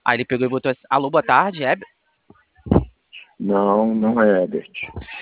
Aí ele pegou e botou assim, alô, boa tarde, Não, não é Herbert.